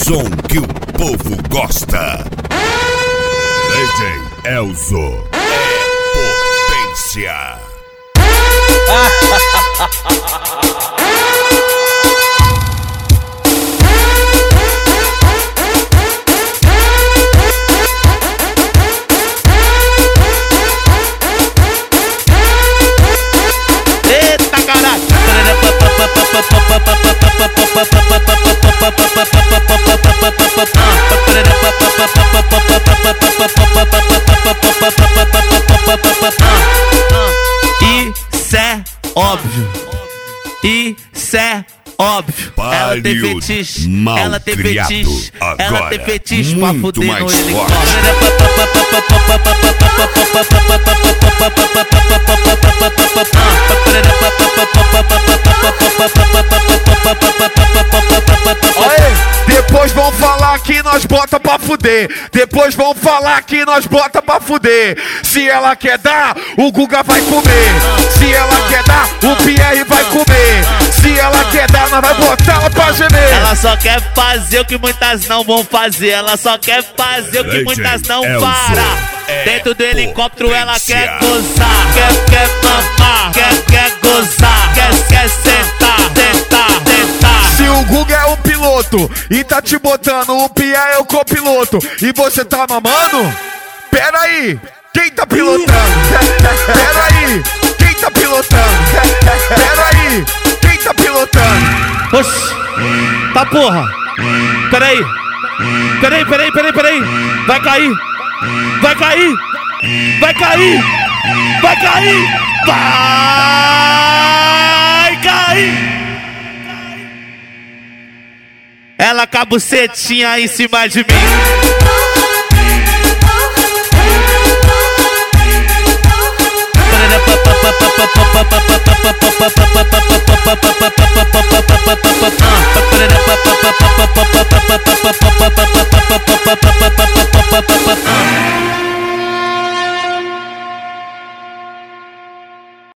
som que o povo gosta. DJ Elzo é potência. Eita caralho! Isso é óbvio. Isso é óbvio. Ela tem fetiche, ela tem fetiche, ela tem fetiche pra fuder no helicóptero. Depois vão falar que nós bota pra fuder. Depois vão falar que nós bota pra fuder. Se ela quer dar, o Guga vai comer. Se ela quer dar, o Pierre vai comer. Se ela quer dar, nós vai botar ela pra gemer. Ela só quer fazer o que muitas não vão fazer. Ela só quer fazer o que muitas não param. Dentro do helicóptero ela quer gozar, quer mamar, quer gozar, quer sentar, tentar. Se o Guga é o piloto e tá te botando, o Pia é o copiloto e você tá mamando? Pera aí, quem tá pilotando? Pera aí, quem tá pilotando? Pera aí, quem tá pilotando? Oxi, tá porra. Peraí. Vai cair. Vai cair. Ela com a bucetinha em cima de mim.